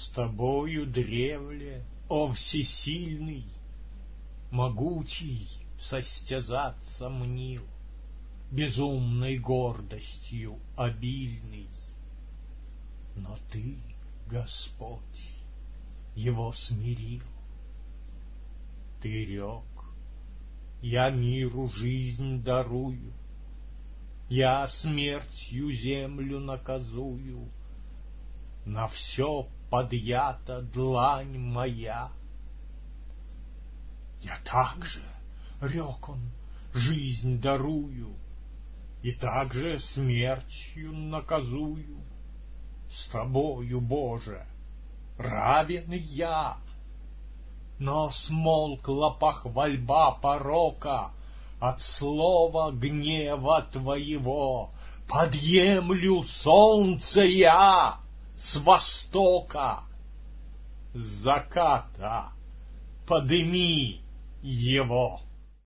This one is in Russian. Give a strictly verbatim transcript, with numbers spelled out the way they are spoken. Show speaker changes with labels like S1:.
S1: С тобою древле, о всесильный, могучий состязаться мнил, безумной гордостью обильный. Но ты, Господь, его смирил. Ты рек: я миру жизнь дарую, я смертью землю наказую, на все подъята длань моя. Я также, рек он, жизнь дарую, и также смертью наказую. С тобою, Боже, равен я. Но смолкла похвальба порока от слова гнева твоего. Подъемлю солнце я с востока, с заката подыми его.